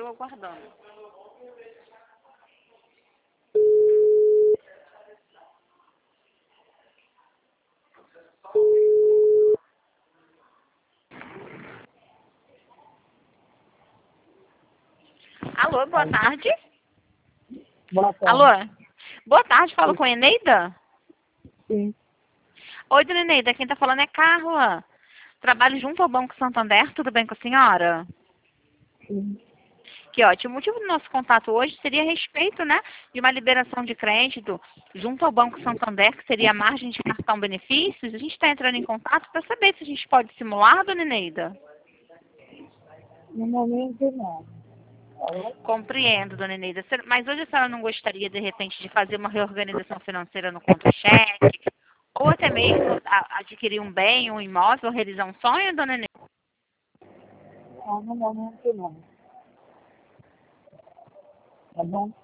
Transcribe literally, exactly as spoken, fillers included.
eu aguardando. Alô, boa tarde. Boa tarde. Alô? Boa tarde, falo com a Eneida? Sim. Oi, dona Eneida, quem tá falando é Carla. Trabalho junto ao Banco Santander, tudo bem com a senhora? Sim. Que ótimo. O motivo do nosso contato hoje seria a respeito, né, de uma liberação de crédito junto ao Banco Santander, que seria a margem de cartão benefícios. A gente está entrando em contato para saber se a gente pode simular, dona Eneida. No momento, não. Compreendo, dona Eneida. Se- Mas hoje a senhora não gostaria, de repente, de fazer uma reorganização financeira no contra-cheque? Ou até mesmo a- adquirir um bem, um imóvel, realizar um sonho, dona Eneida? Ah, no momento, não. Tá bom?